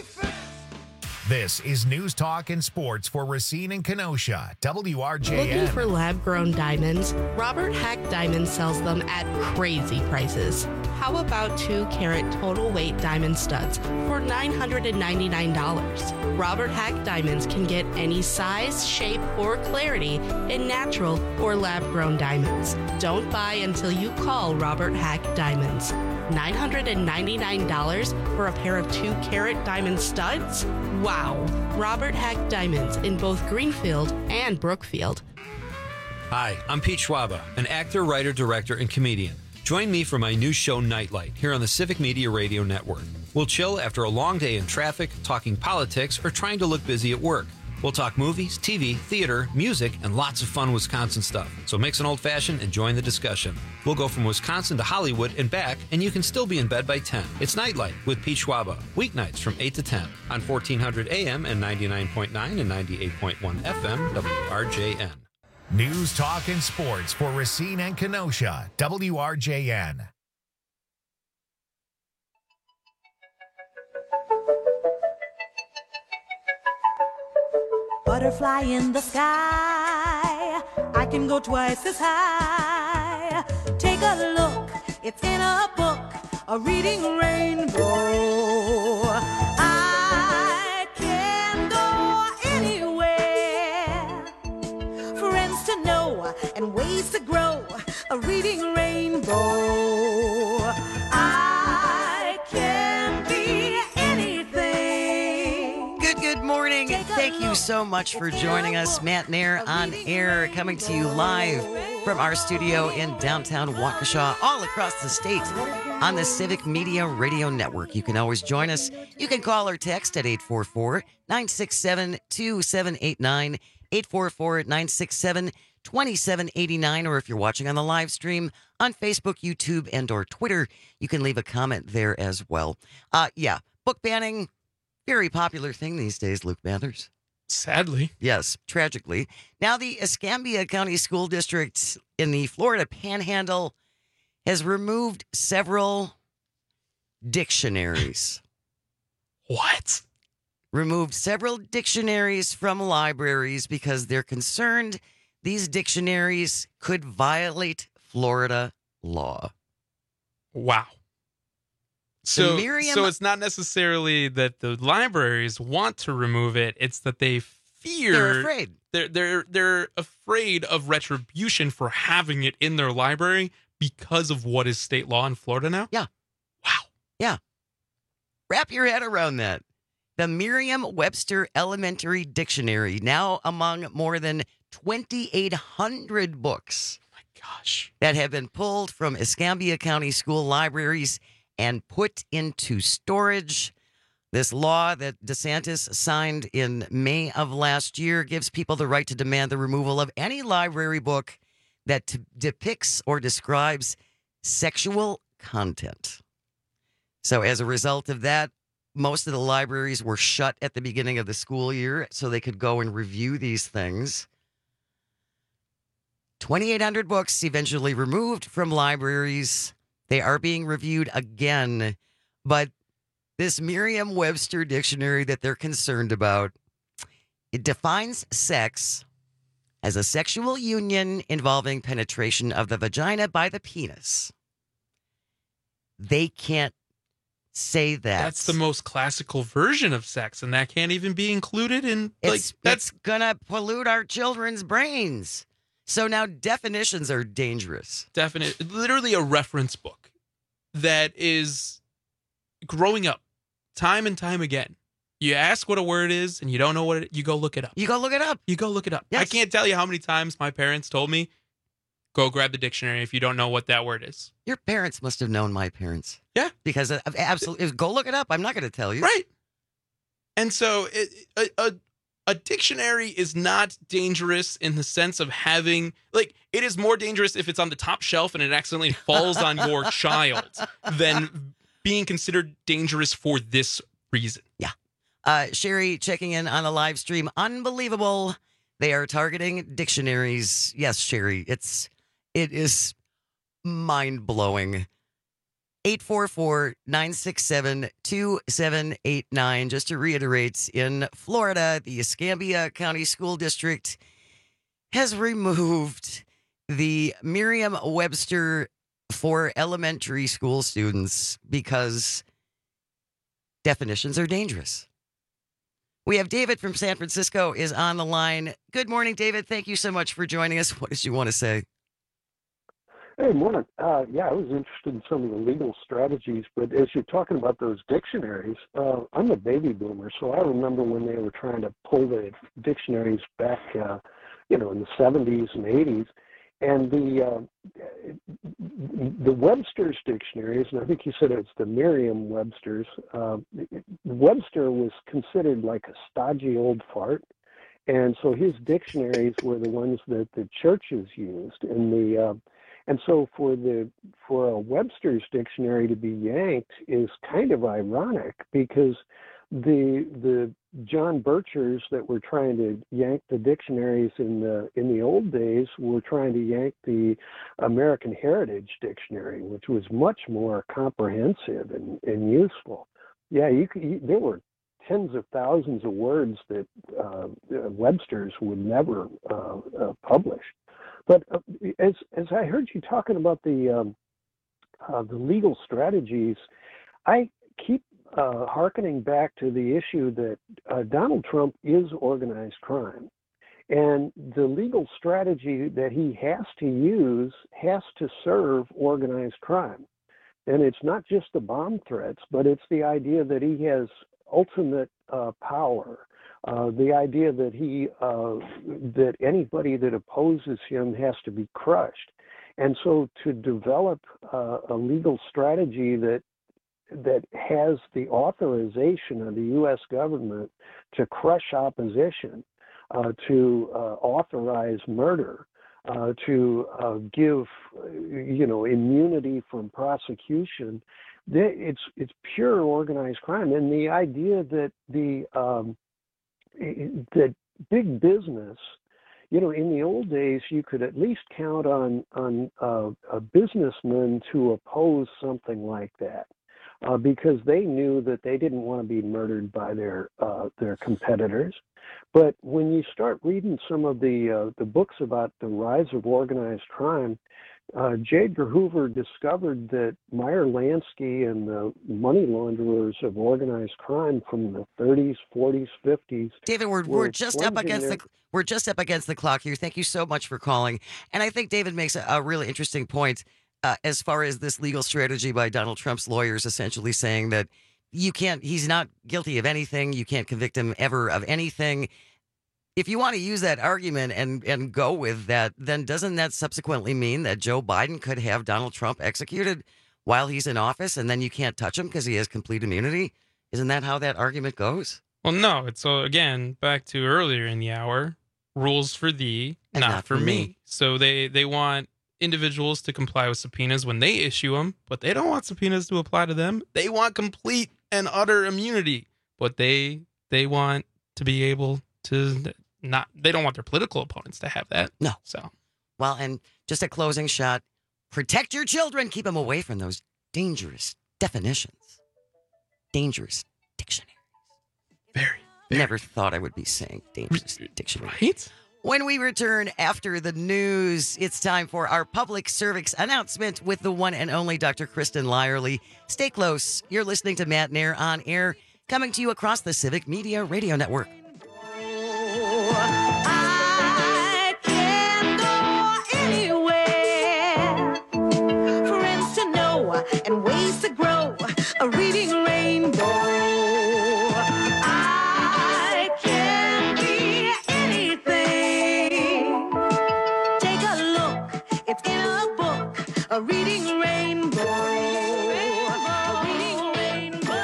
This is News Talk and Sports for Racine and Kenosha, W R J N. Looking for lab-grown diamonds? Robert Hack Diamonds sells them at crazy prices. How about two carat total weight diamond studs for nine hundred ninety-nine dollars? Robert Hack Diamonds can get any size, shape, or clarity in natural or lab-grown diamonds. Don't buy until you call Robert Hack Diamonds. nine hundred ninety-nine dollars for a pair of two carat diamond studs? Wow! Robert Hack Diamonds in both Greenfield and Brookfield. Hi, I'm Pete Schwaba, an actor, writer, director, and comedian. Join me for my new show, Nightlight, here on the Civic Media Radio Network. We'll chill after a long day in traffic, talking politics, or trying to look busy at work. We'll talk movies, T V, theater, music, and lots of fun Wisconsin stuff. So mix an old-fashioned and join the discussion. We'll go from Wisconsin to Hollywood and back, and you can still be in bed by ten. It's Nightlight with Pete Schwaba, weeknights from eight to ten on fourteen hundred A M and ninety-nine point nine and ninety-eight point one F M W R J N. News, talk, and sports for Racine and Kenosha, W R J N. Butterfly in the sky, I can go twice as high. Take a look, it's in a book, a reading rainbow. I can go anywhere, friends to know and ways to grow, a reading rainbow. I can be anything. Good, good morning. Thank you so much for joining us. Matt Nair on air, coming to you live from our studio in downtown Waukesha, all across the state on the Civic Media Radio Network. You can always join us. You can call or text at eight four four, nine six seven, two seven eight nine, eight four four, nine six seven, two seven eight nine, or if you're watching on the live stream on Facebook, YouTube, and or Twitter, you can leave a comment there as well. Uh, yeah, book banning, very popular thing these days, Luke Mathers. Sadly. Yes, tragically. Now, the Escambia County School District in the Florida Panhandle has removed several dictionaries. What? Removed several dictionaries from libraries because they're concerned these dictionaries could violate Florida law. Wow. So, Miriam, so it's not necessarily that the libraries want to remove it; it's that they fear they're afraid. They're they're they're afraid of retribution for having it in their library because of what is state law in Florida now. Yeah. Wow. Yeah. Wrap your head around that. The Merriam-Webster Elementary Dictionary, now among more than twenty-eight hundred books. Oh my gosh. That have been pulled from Escambia County school libraries and put into storage. This law that DeSantis signed in May of last year gives people the right to demand the removal of any library book that t- depicts or describes sexual content. So as a result of that, most of the libraries were shut at the beginning of the school year so they could go and review these things. twenty-eight hundred books eventually removed from libraries. They are being reviewed again, but this Merriam-Webster dictionary that they're concerned about, it defines sex as a sexual union involving penetration of the vagina by the penis. They can't say that. That's the most classical version of sex, and that can't even be included in, like, It's, that's it's gonna pollute our children's brains. So now definitions are dangerous. definite, literally a reference book that is growing up time and time again. You ask what a word is and you don't know what it, you go look it up. You go look it up. You go look it up. Yes. I can't tell you how many times my parents told me, go grab the dictionary if you don't know what that word is. Your parents must have known my parents. Yeah. Because of absolutely, go look it up. I'm not going to tell you. Right. And so it, a, a a dictionary is not dangerous in the sense of having, like, it is more dangerous if it's on the top shelf and it accidentally falls on your child than being considered dangerous for this reason. Yeah. Uh, Sherry checking in on the live stream. Unbelievable. They are targeting dictionaries. Yes, Sherry, it's, it is mind blowing. eight four four, nine six seven, two seven eight nine. Just to reiterate, in Florida, the Escambia County School District has removed the Merriam-Webster for elementary school students because definitions are dangerous. We have David from San Francisco is on the line. Good morning, David. Thank you so much for joining us. What did you want to say? Hey, morning. Uh, yeah, I was interested in some of the legal strategies, but as you're talking about those dictionaries, uh, I'm a baby boomer, so I remember when they were trying to pull the dictionaries back, uh, you know, in the seventies and eighties, and the uh, the Webster's dictionaries, and I think you said it's the Merriam-Webster's. Uh, Webster was considered like a stodgy old fart, and so his dictionaries were the ones that the churches used, and the uh, And so for the for a Webster's dictionary to be yanked is kind of ironic because the the John Birchers that were trying to yank the dictionaries in the in the old days were trying to yank the American Heritage Dictionary, which was much more comprehensive and, and useful. Yeah, you could, you, there were tens of thousands of words that uh, Webster's would never uh, uh, publish. But uh, as as I heard you talking about the um, uh, the legal strategies, I keep uh, hearkening back to the issue that uh, Donald Trump is organized crime, and the legal strategy that he has to use has to serve organized crime. And it's not just the bomb threats, but it's the idea that he has ultimate uh, power. Uh, the idea that he uh, that anybody that opposes him has to be crushed, and so to develop uh, a legal strategy that that has the authorization of the U S government to crush opposition, uh, to uh, authorize murder, uh, to uh, give you know immunity from prosecution, it's it's pure organized crime, and the idea that the um, that big business, you know, in the old days, you could at least count on on uh, a businessman to oppose something like that, uh, because they knew that they didn't want to be murdered by their uh, their competitors. But when you start reading some of the uh, the books about the rise of organized crime, Uh, J. Edgar Hoover discovered that Meyer Lansky and the money launderers of organized crime from the thirties, forties, fifties. David, we're we're just up against their... the we're just up against the clock here. Thank you so much for calling. And I think David makes a, a really interesting point uh, as far as this legal strategy by Donald Trump's lawyers, essentially saying that you can't. He's not guilty of anything. You can't convict him ever of anything. If you want to use that argument and, and go with that, then doesn't that subsequently mean that Joe Biden could have Donald Trump executed while he's in office and then you can't touch him because he has complete immunity? Isn't that how that argument goes? Well, no. It's, so again, back to earlier in the hour, rules for thee, and not, not for for me. me. So they, they want individuals to comply with subpoenas when they issue them, but they don't want subpoenas to apply to them. They want complete and utter immunity, but they they want to be able to... Not, they don't want their political opponents to have that. No. So, well, and just a closing shot: protect your children. Keep them away from those dangerous definitions, dangerous dictionaries. Very. very. Never thought I would be saying dangerous dictionary. Right? When we return after the news, it's time for our public service announcement with the one and only Doctor Kristen Lyerly. Stay close. You're listening to Matt Nair on Air, coming to you across the Civic Media Radio Network. I can go anywhere, friends to know and ways to grow, a reading rainbow. I can be anything. Take a look, it's in a book, a reading rainbow. A reading rainbow.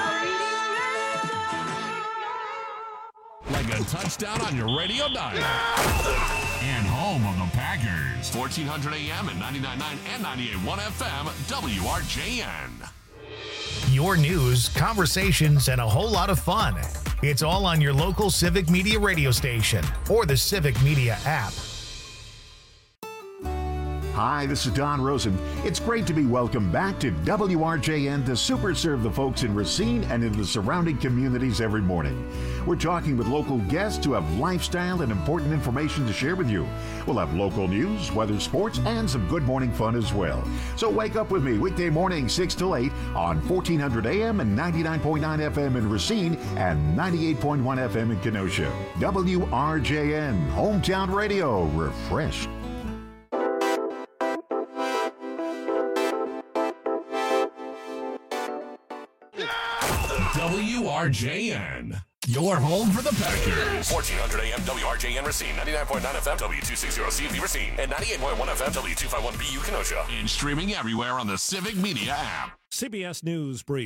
Like a touchdown on your radio dial. And home of the Packers. fourteen hundred A M and ninety-nine point nine and ninety-eight point one F M, W R J N. Your news, conversations, and a whole lot of fun. It's all on your local Civic Media radio station or the Civic Media app. Hi, this is Don Rosen. It's great to be welcomed back to W R J N to super serve the folks in Racine and in the surrounding communities every morning. We're talking with local guests who have lifestyle and important information to share with you. We'll have local news, weather, sports, and some good morning fun as well. So wake up with me weekday morning six till eight on fourteen hundred A M and ninety-nine point nine F M in Racine and ninety-eight point one F M in Kenosha. W R J N, Hometown Radio, refreshed. W R J N, your home for the Packers. fourteen hundred A M W R J N Racine, ninety-nine point nine F M W two sixty C V Racine, and ninety-eight point one F M W two fifty-one B U Kenosha. And streaming everywhere on the Civic Media app. C B S News Brief.